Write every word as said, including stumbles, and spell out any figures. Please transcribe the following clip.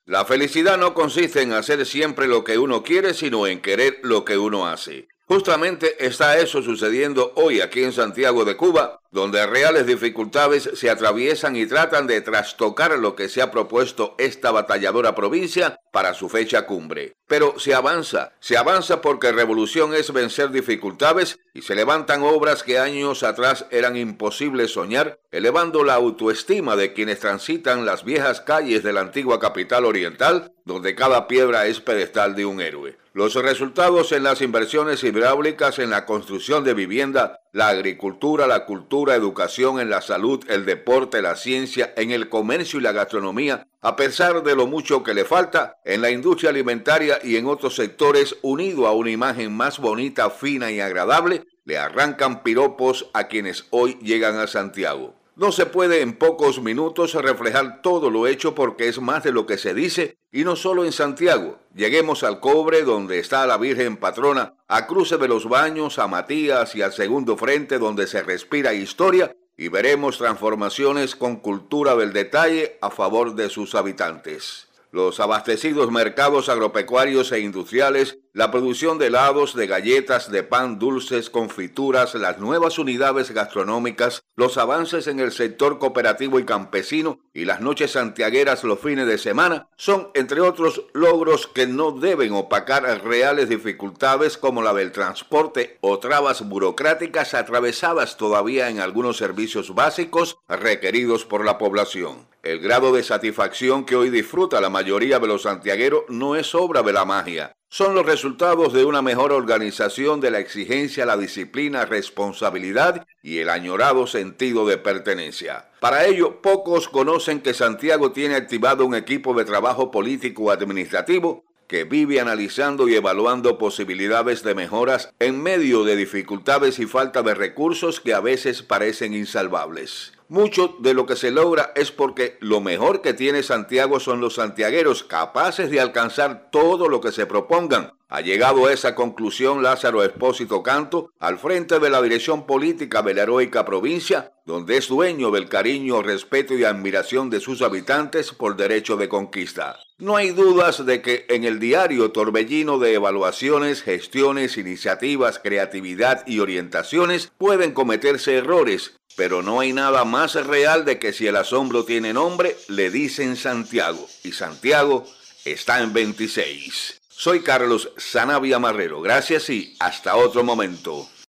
La felicidad no consiste en hacer siempre lo que uno quiere, sino en querer lo que uno hace. Justamente está eso sucediendo hoy aquí en Santiago de Cuba, donde reales dificultades se atraviesan y tratan de trastocar lo que se ha propuesto esta batalladora provincia para su fecha cumbre. Pero se avanza, se avanza porque revolución es vencer dificultades y se levantan obras que años atrás eran imposibles soñar, elevando la autoestima de quienes transitan las viejas calles de la antigua capital oriental, donde cada piedra es pedestal de un héroe. Los resultados en las inversiones hidráulicas, en la construcción de vivienda, la agricultura, la cultura, educación, en la salud, el deporte, la ciencia, en el comercio y la gastronomía, a pesar de lo mucho que le falta, en la industria alimentaria y en otros sectores, unido a una imagen más bonita, fina y agradable, le arrancan piropos a quienes hoy llegan a Santiago. No se puede en pocos minutos reflejar todo lo hecho porque es más de lo que se dice, y no solo en Santiago. Lleguemos al Cobre, donde está la Virgen Patrona, a Cruce de los Baños, a Matías y al Segundo Frente, donde se respira historia, y veremos transformaciones con cultura del detalle a favor de sus habitantes. Los abastecidos mercados agropecuarios e industriales, la producción de helados, de galletas, de pan, dulces, confituras, las nuevas unidades gastronómicas, los avances en el sector cooperativo y campesino y las noches santiagueras los fines de semana son, entre otros, logros que no deben opacar reales dificultades como la del transporte o trabas burocráticas atravesadas todavía en algunos servicios básicos requeridos por la población. El grado de satisfacción que hoy disfruta la mayoría de los santiagueros no es obra de la magia. Son los resultados de una mejor organización de la exigencia, la disciplina, responsabilidad y el añorado sentido de pertenencia. Para ello, pocos conocen que Santiago tiene activado un equipo de trabajo político-administrativo que vive analizando y evaluando posibilidades de mejoras en medio de dificultades y falta de recursos que a veces parecen insalvables. Mucho de lo que se logra es porque lo mejor que tiene Santiago son los santiagueros capaces de alcanzar todo lo que se propongan. Ha llegado a esa conclusión Lázaro Expósito Canto al frente de la dirección política de la heroica provincia, donde es dueño del cariño, respeto y admiración de sus habitantes por derecho de conquista. No hay dudas de que en el diario torbellino de evaluaciones, gestiones, iniciativas, creatividad y orientaciones pueden cometerse errores, pero no hay nada más real de que si el asombro tiene nombre, le dicen Santiago, y Santiago está en veintiséis. Soy Carlos Sanabria Marrero, gracias y hasta otro momento.